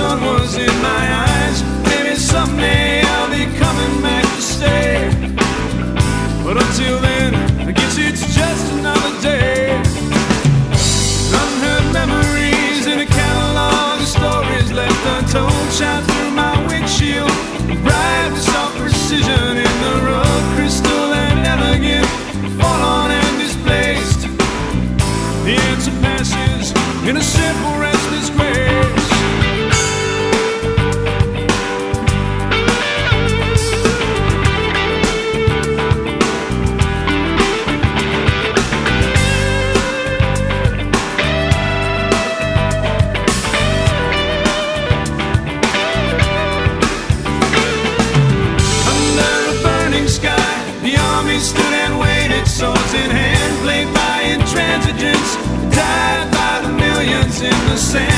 sun was in my eyes. Maybe someday I'll be coming back to stay. But until then, I guess it's just another day. Unheard memories in a catalog of stories left untold shot through my windshield. Bright with soft precision in the rough crystal and elegant, fallen and displaced. The answer passes in a simple restless grace. Stood and waited, swords in hand, played by intransigence, died by the millions in the sand.